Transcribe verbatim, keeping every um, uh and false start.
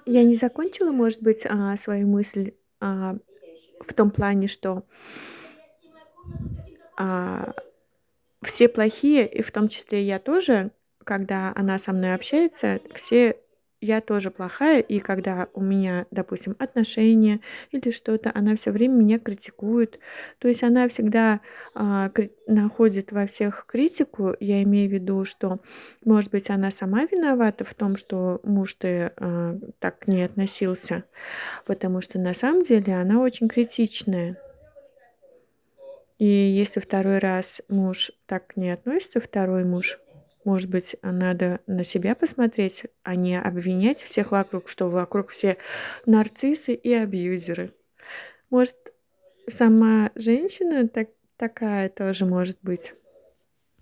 Я не закончила, может быть, а, свою мысль, а, в том плане, что а, все плохие, и в том числе я тоже, когда она со мной общается, все я тоже плохая, и когда у меня, допустим, отношения или что-то, она все время меня критикует. То есть она всегда, а, кри находит во всех критику. Я имею в виду, что, может быть, она сама виновата в том, что муж-то, а, так к ней относился, потому что на самом деле она очень критичная. И если второй раз муж так не относится, второй муж, может быть, а, надо на себя посмотреть, а не обвинять всех вокруг, что вокруг все нарциссы и абьюзеры. Может, сама женщина так такая тоже может быть?